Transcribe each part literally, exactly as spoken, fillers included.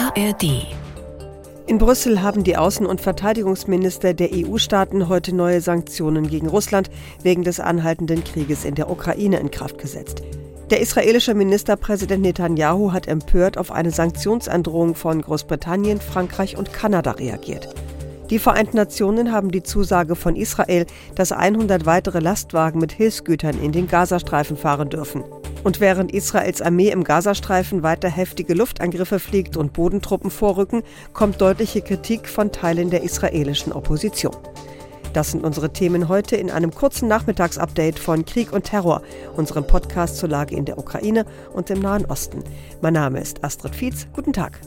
A R D. In Brüssel haben die Außen- und Verteidigungsminister der E U-Staaten heute neue Sanktionen gegen Russland wegen des anhaltenden Krieges in der Ukraine in Kraft gesetzt. Der israelische Ministerpräsident Netanyahu hat empört auf eine Sanktionsandrohung von Großbritannien, Frankreich und Kanada reagiert. Die Vereinten Nationen haben die Zusage von Israel, dass hundert weitere Lastwagen mit Hilfsgütern in den Gazastreifen fahren dürfen. Und während Israels Armee im Gazastreifen weiter heftige Luftangriffe fliegt und Bodentruppen vorrücken, kommt deutliche Kritik von Teilen der israelischen Opposition. Das sind unsere Themen heute in einem kurzen Nachmittagsupdate von Krieg und Terror, unserem Podcast zur Lage in der Ukraine und im Nahen Osten. Mein Name ist Astrid Fietz. Guten Tag.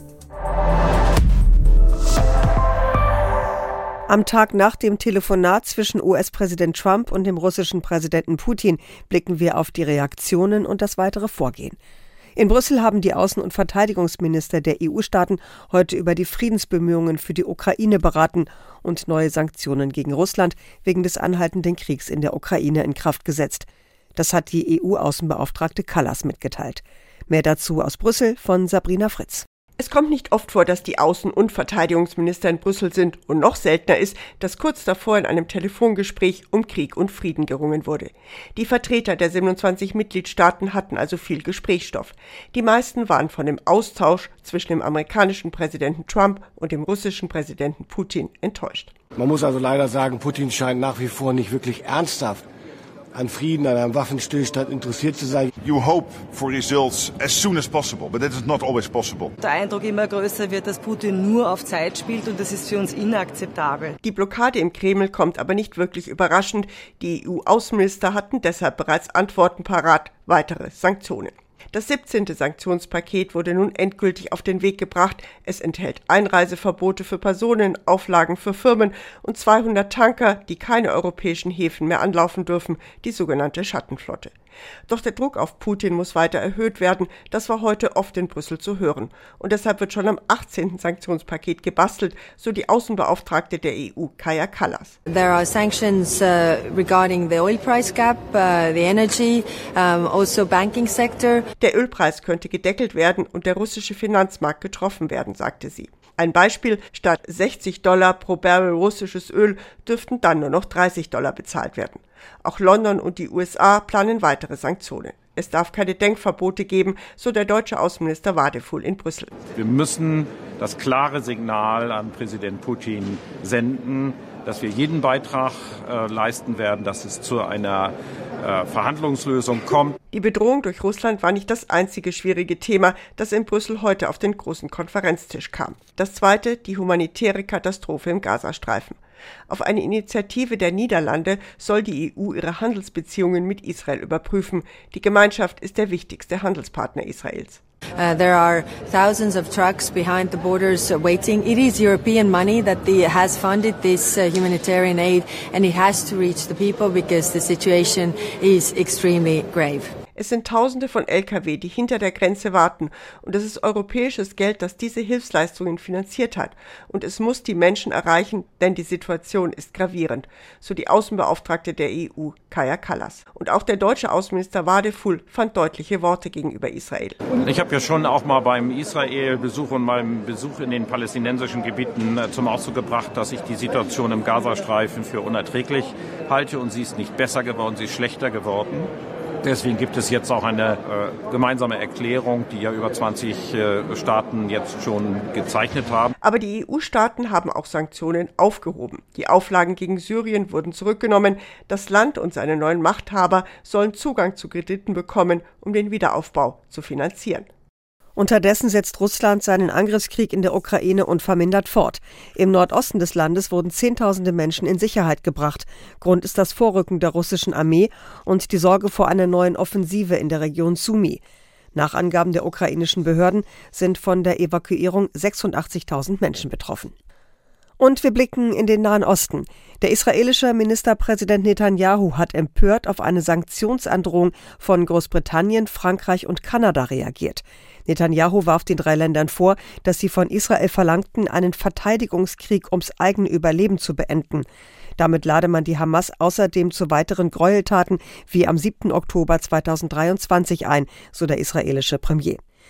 Am Tag nach dem Telefonat zwischen U S-Präsident Trump und dem russischen Präsidenten Putin blicken wir auf die Reaktionen und das weitere Vorgehen. In Brüssel haben die Außen- und Verteidigungsminister der E U-Staaten heute über die Friedensbemühungen für die Ukraine beraten und neue Sanktionen gegen Russland wegen des anhaltenden Kriegs in der Ukraine in Kraft gesetzt. Das hat die E U-Außenbeauftragte Kallas mitgeteilt. Mehr dazu aus Brüssel von Sabrina Fritz. Es kommt nicht oft vor, dass die Außen- und Verteidigungsminister in Brüssel sind und noch seltener ist, dass kurz davor in einem Telefongespräch um Krieg und Frieden gerungen wurde. Die Vertreter der siebenundzwanzig Mitgliedstaaten hatten also viel Gesprächsstoff. Die meisten waren von dem Austausch zwischen dem amerikanischen Präsidenten Trump und dem russischen Präsidenten Putin enttäuscht. Man muss also leider sagen, Putin scheint nach wie vor nicht wirklich ernsthaft an Frieden, an einem Waffenstillstand interessiert zu sein. You hope for results as soon as possible, but that is not always possible. Der Eindruck immer größer wird, dass Putin nur auf Zeit spielt und das ist für uns inakzeptabel. Die Blockade im Kreml kommt aber nicht wirklich überraschend. Die E U-Außenminister hatten deshalb bereits Antworten parat, weitere Sanktionen. Das siebzehnte Sanktionspaket wurde nun endgültig auf den Weg gebracht. Es enthält Einreiseverbote für Personen, Auflagen für Firmen und zweihundert Tanker, die keine europäischen Häfen mehr anlaufen dürfen, die sogenannte Schattenflotte. Doch der Druck auf Putin muss weiter erhöht werden. Das war heute oft in Brüssel zu hören. Und deshalb wird schon am achtzehnten Sanktionspaket gebastelt, so die Außenbeauftragte der E U, Kaja Kallas. There are sanctions uh, regarding the oil price cap, uh, the energy, um, also banking sector. Der Ölpreis könnte gedeckelt werden und der russische Finanzmarkt getroffen werden, sagte sie. Ein Beispiel: Statt sechzig Dollar pro Barrel russisches Öl dürften dann nur noch dreißig Dollar bezahlt werden. Auch London und die U S A planen weitere Sanktionen. Es darf keine Denkverbote geben, so der deutsche Außenminister Wadefuhl in Brüssel. Wir müssen das klare Signal an Präsident Putin senden, dass wir jeden Beitrag äh, leisten werden, dass es zu einer äh, Verhandlungslösung kommt. Die Bedrohung durch Russland war nicht das einzige schwierige Thema, das in Brüssel heute auf den großen Konferenztisch kam. Das zweite, die humanitäre Katastrophe im Gazastreifen. Auf eine Initiative der Niederlande soll die E U ihre Handelsbeziehungen mit Israel überprüfen. Die Gemeinschaft ist der wichtigste Handelspartner Israels. Uh, there are thousands of trucks behind the borders uh, waiting. It is European money that the, has funded this uh, humanitarian aid, and it has to reach the people because the situation is extremely grave. Es sind Tausende von L K W, die hinter der Grenze warten. Und es ist europäisches Geld, das diese Hilfsleistungen finanziert hat. Und es muss die Menschen erreichen, denn die Situation ist gravierend. So die Außenbeauftragte der E U, Kaja Kallas. Und auch der deutsche Außenminister Wadefuhl fand deutliche Worte gegenüber Israel. Ich habe ja schon auch mal beim Israel-Besuch und beim Besuch in den palästinensischen Gebieten zum Ausdruck gebracht, dass ich die Situation im Gazastreifen für unerträglich halte. Und sie ist nicht besser geworden, sie ist schlechter geworden. Deswegen gibt es jetzt auch eine äh, gemeinsame Erklärung, die ja über zwanzig äh, Staaten jetzt schon gezeichnet haben. Aber die E U-Staaten haben auch Sanktionen aufgehoben. Die Auflagen gegen Syrien wurden zurückgenommen. Das Land und seine neuen Machthaber sollen Zugang zu Krediten bekommen, um den Wiederaufbau zu finanzieren. Unterdessen setzt Russland seinen Angriffskrieg in der Ukraine unvermindert fort. Im Nordosten des Landes wurden Zehntausende Menschen in Sicherheit gebracht. Grund ist das Vorrücken der russischen Armee und die Sorge vor einer neuen Offensive in der Region Sumy. Nach Angaben der ukrainischen Behörden sind von der Evakuierung sechsundachtzigtausend Menschen betroffen. Und wir blicken in den Nahen Osten. Der israelische Ministerpräsident Netanyahu hat empört auf eine Sanktionsandrohung von Großbritannien, Frankreich und Kanada reagiert. Netanyahu warf den drei Ländern vor, dass sie von Israel verlangten, einen Verteidigungskrieg ums eigene Überleben zu beenden. Damit lade man die Hamas außerdem zu weiteren Gräueltaten wie am siebten Oktober zweitausenddreiundzwanzig ein, so der israelische Premier.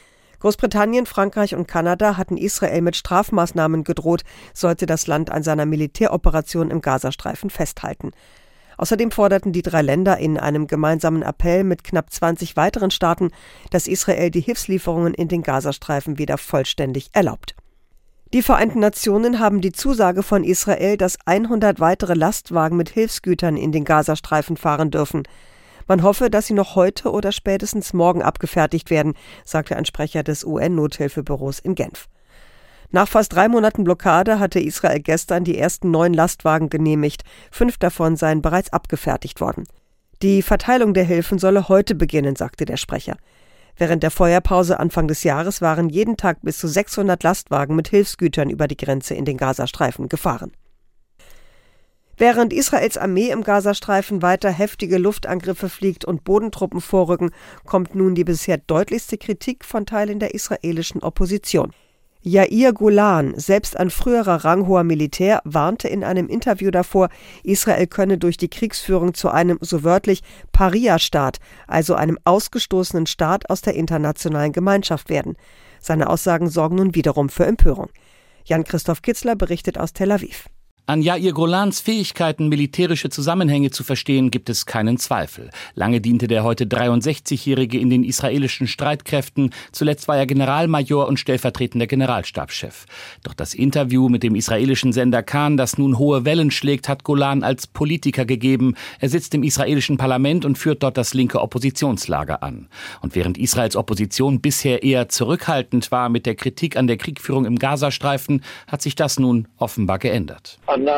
Großbritannien, Frankreich und Kanada hatten Israel mit Strafmaßnahmen gedroht, sollte das Land an seiner Militäroperation im Gazastreifen festhalten. Außerdem forderten die drei Länder in einem gemeinsamen Appell mit knapp zwanzig weiteren Staaten, dass Israel die Hilfslieferungen in den Gazastreifen wieder vollständig erlaubt. Die Vereinten Nationen haben die Zusage von Israel, dass hundert weitere Lastwagen mit Hilfsgütern in den Gazastreifen fahren dürfen. Man hoffe, dass sie noch heute oder spätestens morgen abgefertigt werden, sagte ein Sprecher des U N-Nothilfebüros in Genf. Nach fast drei Monaten Blockade hatte Israel gestern die ersten neun Lastwagen genehmigt. Fünf davon seien bereits abgefertigt worden. Die Verteilung der Hilfen solle heute beginnen, sagte der Sprecher. Während der Feuerpause Anfang des Jahres waren jeden Tag bis zu sechshundert Lastwagen mit Hilfsgütern über die Grenze in den Gazastreifen gefahren. Während Israels Armee im Gazastreifen weiter heftige Luftangriffe fliegt und Bodentruppen vorrücken, kommt nun die bisher deutlichste Kritik von Teilen der israelischen Opposition. Yair Golan, selbst ein früherer ranghoher Militär, warnte in einem Interview davor, Israel könne durch die Kriegsführung zu einem, so wörtlich, Paria-Staat, also einem ausgestoßenen Staat aus der internationalen Gemeinschaft werden. Seine Aussagen sorgen nun wiederum für Empörung. Jan-Christoph Kitzler berichtet aus Tel Aviv. An Yair Golans Fähigkeiten, militärische Zusammenhänge zu verstehen, gibt es keinen Zweifel. Lange diente der heute dreiundsechzigjährige in den israelischen Streitkräften. Zuletzt war er Generalmajor und stellvertretender Generalstabschef. Doch das Interview mit dem israelischen Sender Kan, das nun hohe Wellen schlägt, hat Golan als Politiker gegeben. Er sitzt im israelischen Parlament und führt dort das linke Oppositionslager an. Und während Israels Opposition bisher eher zurückhaltend war mit der Kritik an der Kriegführung im Gazastreifen, hat sich das nun offenbar geändert.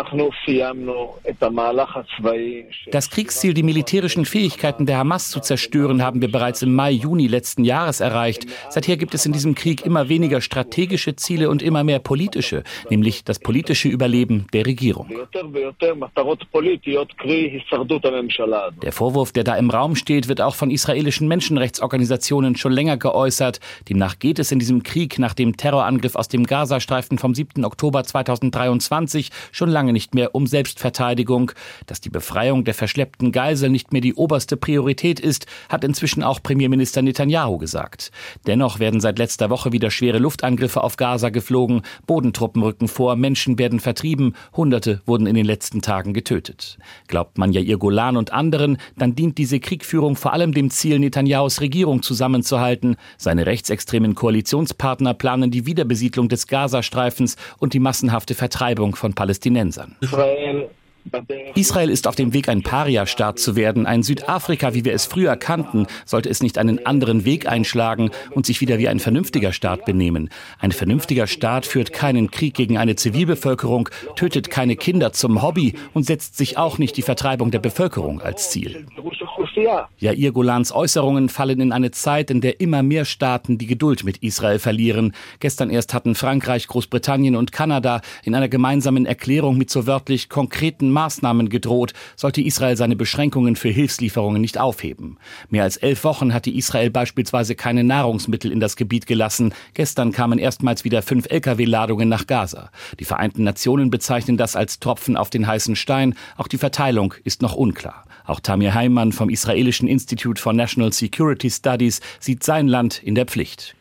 Das Kriegsziel, die militärischen Fähigkeiten der Hamas zu zerstören, haben wir bereits im Mai, Juni letzten Jahres erreicht. Seither gibt es in diesem Krieg immer weniger strategische Ziele und immer mehr politische, nämlich das politische Überleben der Regierung. Der Vorwurf, der da im Raum steht, wird auch von israelischen Menschenrechtsorganisationen schon länger geäußert. Demnach geht es in diesem Krieg nach dem Terrorangriff aus dem Gazastreifen vom siebten Oktober zweitausenddreiundzwanzig schon lange nicht mehr um Selbstverteidigung. Dass die Befreiung der verschleppten Geiseln nicht mehr die oberste Priorität ist, hat inzwischen auch Premierminister Netanyahu gesagt. Dennoch werden seit letzter Woche wieder schwere Luftangriffe auf Gaza geflogen, Bodentruppen rücken vor, Menschen werden vertrieben, Hunderte wurden in den letzten Tagen getötet. Glaubt man Yair Golan und anderen, dann dient diese Kriegführung vor allem dem Ziel, Netanyahus Regierung zusammenzuhalten. Seine rechtsextremen Koalitionspartner planen die Wiederbesiedlung des Gazastreifens und die massenhafte Vertreibung von Palästinensern. Israel ist auf dem Weg, ein Paria-Staat zu werden. Ein Südafrika, wie wir es früher kannten, sollte es nicht einen anderen Weg einschlagen und sich wieder wie ein vernünftiger Staat benehmen. Ein vernünftiger Staat führt keinen Krieg gegen eine Zivilbevölkerung, tötet keine Kinder zum Hobby und setzt sich auch nicht die Vertreibung der Bevölkerung als Ziel. Yair Golans Äußerungen fallen in eine Zeit, in der immer mehr Staaten die Geduld mit Israel verlieren. Gestern erst hatten Frankreich, Großbritannien und Kanada in einer gemeinsamen Erklärung mit so wörtlich konkreten Maßnahmen gedroht, sollte Israel seine Beschränkungen für Hilfslieferungen nicht aufheben. Mehr als elf Wochen hatte Israel beispielsweise keine Nahrungsmittel in das Gebiet gelassen. Gestern kamen erstmals wieder fünf L K W-Ladungen nach Gaza. Die Vereinten Nationen bezeichnen das als Tropfen auf den heißen Stein. Auch die Verteilung ist noch unklar. Auch Tamir Heimann vom Israelischen Institute for National Security Studies sieht sein Land in der Pflicht.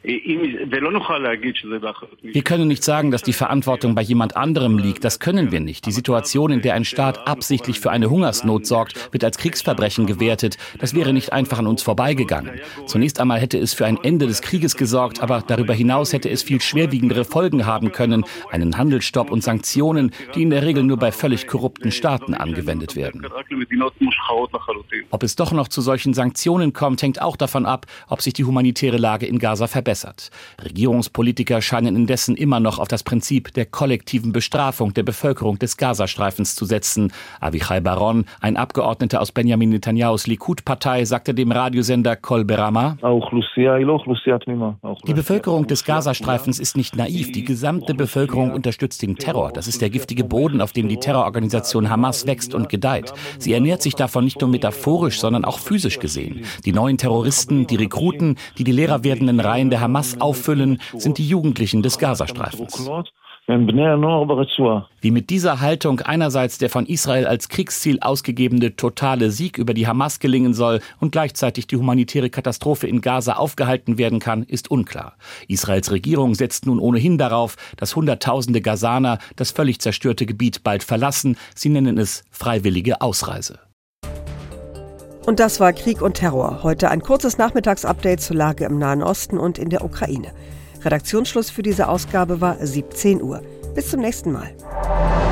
Wir können nicht sagen, dass die Verantwortung bei jemand anderem liegt. Das können wir nicht. Die Situation, in der ein Staat absichtlich für eine Hungersnot sorgt, wird als Kriegsverbrechen gewertet. Das wäre nicht einfach an uns vorbeigegangen. Zunächst einmal hätte es für ein Ende des Krieges gesorgt, aber darüber hinaus hätte es viel schwerwiegendere Folgen haben können. Einen Handelsstopp und Sanktionen, die in der Regel nur bei völlig korrupten Staaten angewendet werden. Ob es doch noch zu solchen Sanktionen kommt, hängt auch davon ab, ob sich die humanitäre Lage in Gaza verbessert. Regierungspolitiker scheinen indessen immer noch auf das Prinzip der kollektiven Bestrafung der Bevölkerung des Gazastreifens zu setzen. Avichai Baron, ein Abgeordneter aus Benjamin Netanyahus Likud-Partei, sagte dem Radiosender Kol Berama: Die Bevölkerung des Gazastreifens ist nicht naiv. Die gesamte Bevölkerung unterstützt den Terror. Das ist der giftige Boden, auf dem die Terrororganisation Hamas wächst und gedeiht. Sie ernährt sich davon nicht nur metaphorisch, sondern auch physisch gesehen. Die neuen Terroristen, die Rekruten, die die leerer werdenden Reihen der Hamas auffüllen, sind die Jugendlichen des Gazastreifens. Wie mit dieser Haltung einerseits der von Israel als Kriegsziel ausgegebene totale Sieg über die Hamas gelingen soll und gleichzeitig die humanitäre Katastrophe in Gaza aufgehalten werden kann, ist unklar. Israels Regierung setzt nun ohnehin darauf, dass Hunderttausende Gazaner das völlig zerstörte Gebiet bald verlassen. Sie nennen es freiwillige Ausreise. Und das war Krieg und Terror. Heute ein kurzes Nachmittagsupdate zur Lage im Nahen Osten und in der Ukraine. Redaktionsschluss für diese Ausgabe war siebzehn Uhr. Bis zum nächsten Mal.